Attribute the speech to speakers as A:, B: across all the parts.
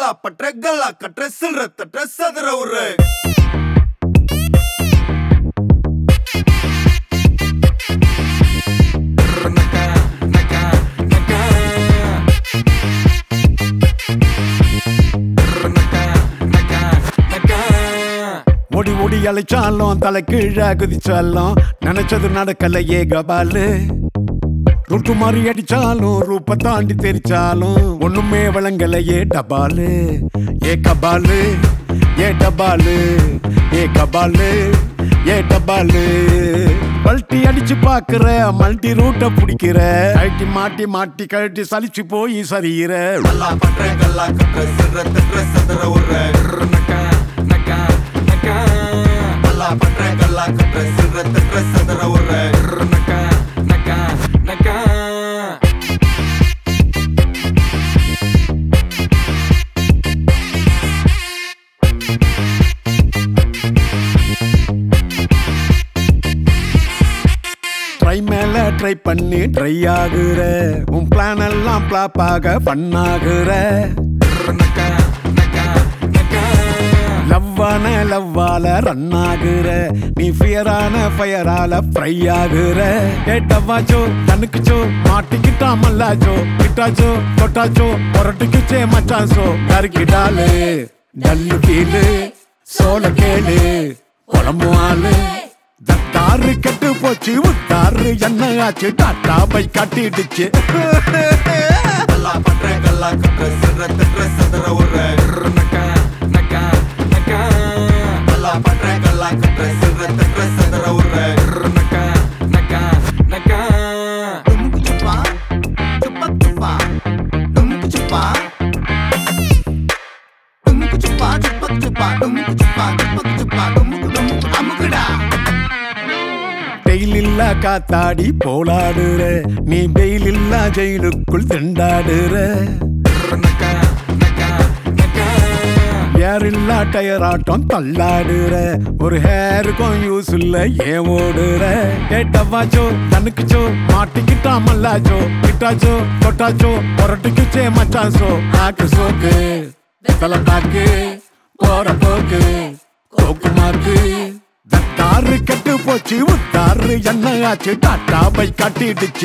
A: கலா பற்ற கல்லா கற்ற சில்ற தற்ற சதுர உரு
B: ஓடி ஓடி அழைச்சாலும் தலை கீழே குதிச்சாலும் நினைச்சது நடக்கலையே கபாலு ருட்டு மாறி அடிச்சாலும் ரூப தாண்டி தெரிச்சாலும் ஒண்ணுமே வழங்கலையே டபாலு ஏ கபாலு ஏ டபாலு ஏ கபாலு ஏ டபாலு பல்ட்டி அடிச்சு பாக்குற மல்டி ரூட்ட பிடிக்கிற கழட்டி மாட்டி மாட்டி கழட்டி சலிச்சு போய் சரியிற
A: கல்லா பற்ற கல்லா கற்ற சில்ற தற்ற சதுர உரு கல்லா பற்ற கல்லா கற்ற சில்ற தற்ற சதுர உரு
B: ட்ரை மேல ட்ரை பண்ணி ட்ரை ஆகுற உன் பிளான் எல்லாம் பிளாப்பாக பண்ணாகுற லவ்வான லவ்வால ரன் ஆகுற நீ ஃபியரான ஃபயரால ஃப்ரை ஆகுற ஏட்டவாச்சோ கண்ணுக்குச்சோ மாட்டிக்கிட்டா மல்லாச்சோ கிட்டாச்சோ தொட்டாச்சோ பொரட்டுக்குச்சே மச்சாச்சோ கருக்கிட்டாலு டல்லு கீழு சோழ கேளு குழம்பு ஆளு தத்தாரு கெட்டு போச்சு உத்தாரு என்ன ஆச்சு டாட்டா பை காட்டிடுச்சு
A: கல்லா பற்ற கல்லா கற்ற சில்ற தற்ற சதுர உரு கல்லா பற்ற கல்லா கற்ற சில்ற தற்ற சதுர உரு டுமுக்குச்சுப்பா சுப்பக்குச்சுப்பா டுமுக்குச்சுப்பா டுமுக்குச்சுப்பா சுப்பக்குச்சுப்பா டுமுக்குச்சுப்பா சுப்பக்குச்சுப்பா டுமுக்கு டுமுக்கு அமுக்குடா
B: டெய்ல் இல்ல காத்தாடி போலாடுற நீ பெயில் இல்ல ஜெயிலுக்குள் திண்டாடுற ஏர் இல்ல டயர் ஆட்டம் தள்ளாடுற ஒரு ஹேருக்கும் யூஸ் இல்ல ஏன் ஓடுற ஏட்டவாச்சோ கண்ணுக்குச்சோ மாட்டிக்கிட்டா மல்லாச்சோ கிட்டாச்சோ தொட்டாச்சோ பொரட்டுக்குச்சே மச்சாசோ நாக்கு சோக்கு தலை பாக்கு போற போக்கு கோக்கு மாக்கு தத்தாரு கெட்டு போச்சு உத்தாரு என்ன ஆச்சு டாட்டா பை காட்டிடுச்சு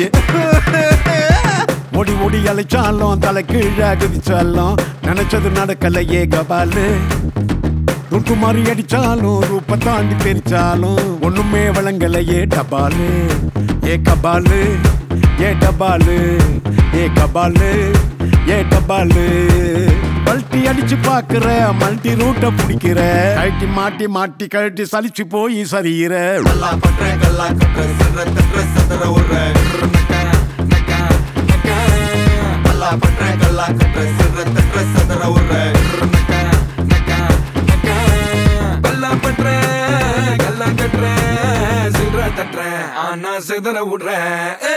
B: ஓடி ஓடி அழைச்சாலும் தலை கீழே குதிச்சாலும் நினைச்சது நடக்கலையே கபாலு ருட்டு மாறி அடிச்சாலும் ரூப தாண்டி தெரிச்சாலும் ஒண்ணுமே வழங்கலையே டபாலு ஏ கபாலு ஏ டபாலு ஏ கபாலு ஏ டபாலு பல்ட்டி அடிச்சு பாக்குற மல்டி ரூட்ட பிடிக்கிற கழட்டி மாட்டி மாட்டி கழட்டி சலிச்சு போய் சரியிற
A: கல்லா பற்ற கல்லா கற்ற சில்ற தற்ற சதுர உரு கல்லா பற்ற கல்லா கற்ற சில்ற தற்ற சதுர உரு
C: கல்லா பற்ற கல்லா கற்ற சில்ற தற்ற ஆனா சிதற விடுற